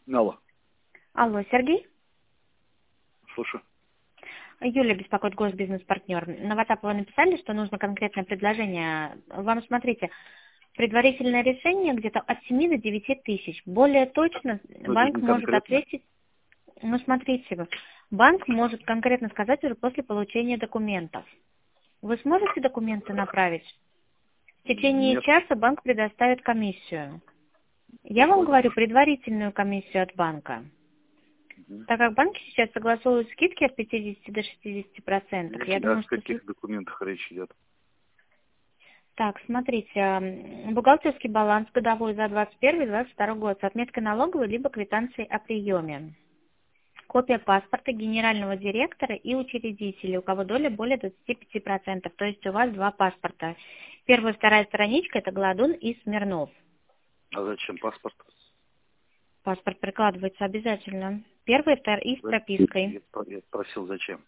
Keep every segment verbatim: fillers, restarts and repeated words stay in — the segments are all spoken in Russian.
Алло. Алло, Сергей? Слушаю. Юля беспокоит госбизнес-партнер. На WhatsApp вы написали, что нужно конкретное предложение. Вам, смотрите, предварительное решение где-то от семи до девяти тысяч. Более точно Ну, это банк не может конкретно. ответить, ну, смотрите, вы, банк может конкретно сказать уже после получения документов. Вы сможете документы направить? В течение Нет. часа банк предоставит комиссию. Я вам Понял. говорю предварительную комиссию от банка. Мгм. Так как банки сейчас согласовывают скидки от пятидесяти до шестидесяти процентов, я О думаю, что... каких документах речь идет? Так, смотрите, м, бухгалтерский баланс годовой за двадцать первый — двадцать второй год с отметкой налоговой либо квитанцией о приеме. Копия паспорта генерального директора и учредителя, у кого доля более двадцати пяти процентов, то есть у вас два паспорта. Первая и вторая страничка — это Гладун и Смирнов. А зачем паспорт? Паспорт прикладывается обязательно. Первый и второй и с Да? пропиской, Я, про- я спросил, зачем?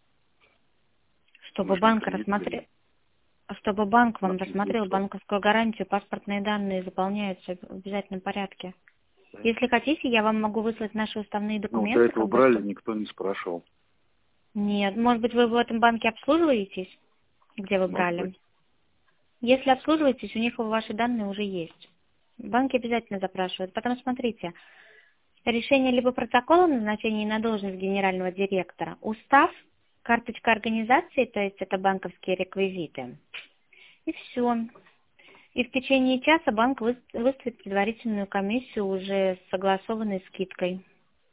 Мы чтобы же не банк кредит. рассмотрел. Чтобы банк вам Смотри, рассмотрел что? банковскую гарантию, паспортные данные заполняются в обязательном порядке. Если хотите, я вам могу выслать наши уставные Ну, до документы, этого как бы, брали, что... никто не спрашивал. Нет, может быть, вы в этом банке обслуживаетесь, где вы Может брали? быть. Если обслуживаетесь, у них ваши данные уже есть. Банки обязательно запрашивают. Потом смотрите, решение либо протокола назначения на должность генерального директора, устав, карточка организации, то есть это банковские реквизиты. И все. И в течение часа банк выс- выставит предварительную комиссию уже с согласованной скидкой.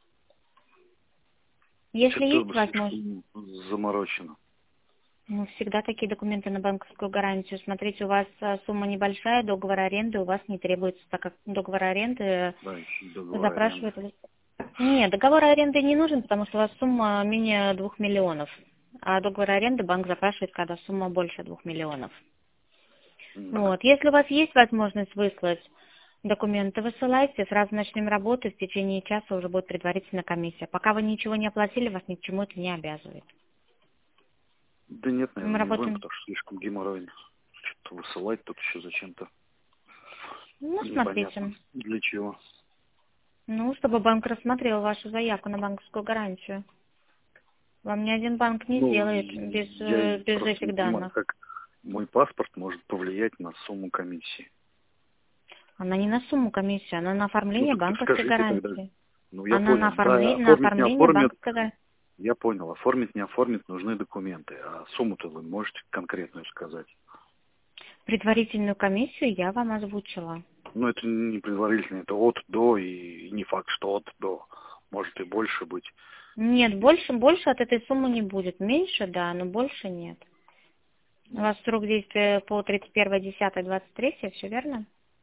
Если Что-то есть бы возможность, слишком заморочено. ну, всегда такие документы на банковскую гарантию. Смотрите, у вас а, сумма небольшая, договор аренды у вас не требуется, так как договор аренды э, Да, еще договор аренды. запрашивают. Нет, договор аренды не нужен, потому что у вас сумма менее двух миллионов. А договор аренды банк запрашивает, когда сумма больше двух миллионов. Мгм. Вот. Если у вас есть возможность выслать документы, высылайте, сразу начнем работу, в течение часа уже будет предварительная комиссия. Пока вы ничего не оплатили, вас ни к чему это не обязывает. Да нет, Мы наверное, не будем, работаем... потому что слишком геморройно. Что-то высылать тут еще зачем-то. Ну, Непонятно. смотрите. Для чего. Ну, чтобы банк рассмотрел вашу заявку на банковскую гарантию. Вам ни один банк не Ну, сделает и без, я э, без просто не этих понимаю, данных. как мой паспорт может повлиять на сумму комиссии. Она не на сумму комиссии, она на Ну оформление так банковской скажите тогда. гарантии. Ну я Она на, понял. Да, оформле- на оформить не оформление оформят. банковской гарантии. Я понял. Оформить не оформить нужны документы. А сумму-то вы можете конкретную сказать. Предварительную комиссию я вам озвучила. Ну это не предварительно, это от до и не факт, что от до. Может и больше быть. Нет, больше, больше от этой суммы не будет. Меньше, да, но больше нет. У Ну, вас срок действия по тридцать первое десятое двадцать третье, все верно?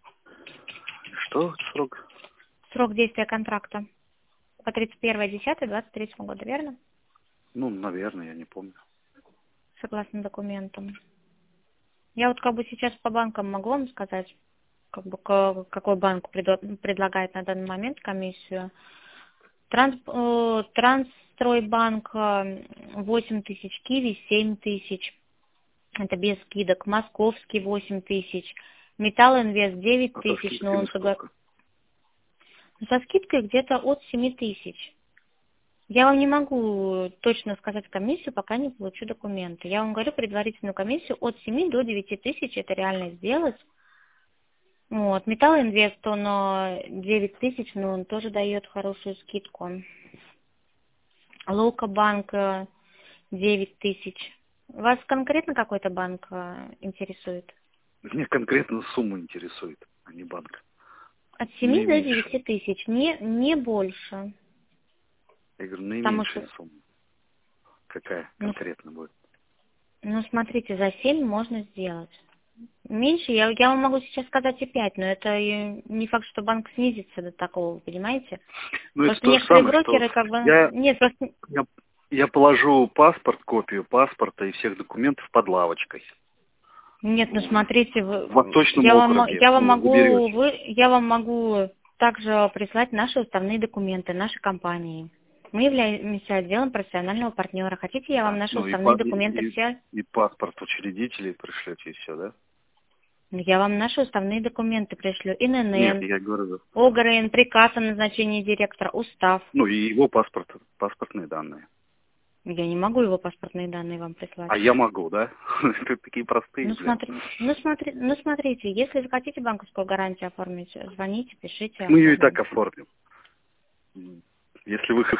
что срок? Срок действия контракта по тридцать первое десятое двадцать третьего года, верно? Ну, наверное, я не помню. Согласно документам. Я вот как бы сейчас по банкам могу вам сказать, как бы ка- какой банк предо- предлагает на данный момент комиссию. Транс, э, Трансстройбанк э, восемь тысяч, Киви семь тысяч. Это без скидок. Московский восемь тысяч. Металлинвест девять А со тысяч, но скидками он согла- сколько? со скидкой где-то от семи тысяч. Я вам не могу точно сказать комиссию, пока не получу документы. Я вам говорю предварительную комиссию от семи до девяти тысяч, это реально сделать. Вот. Металлинвест, он э, девять тысяч, но он тоже дает хорошую скидку. Лока-банк э, девять тысяч. Вас конкретно какой-то банк э, интересует? Меня конкретно сумма интересует, а не банк. От семи до Наименьшая. девяти тысяч, не, не больше. Я говорю, Потому наименьшая что, сумма. Какая ну, конкретно будет? ну смотрите, за семь можно сделать. Меньше, я, я вам могу сейчас сказать и пять, но это и не факт, что банк снизится до такого, понимаете? Ну, это Просто то же некоторые самое, что брокеры как бы... я, Нет, просто... я, я положу паспорт, копию паспорта и всех документов под лавочкой. Нет, ну смотрите, В вы, Восточном я, вам, округе. я вам Ну, могу, заберете. вы, я вам могу также прислать наши уставные документы нашей компании. Мы являемся отделом профессионального партнера. Хотите, я вам наши Ну, и, уставные па- и, документы и, все... и паспорт учредителей пришлете, и все, да? Я вам наши уставные документы пришлю. ИНН, Нет, я говорю... ОГРН, приказ о назначении директора, устав. Ну, и его паспорт, паспортные данные. Я не могу его паспортные данные вам прислать. А я могу, да? Это такие простые. Ну, смотри, ну, смотри, ну, смотрите, если вы хотите банковскую гарантию оформить, звоните, пишите. Мы ее и оформим. так оформим. Если вы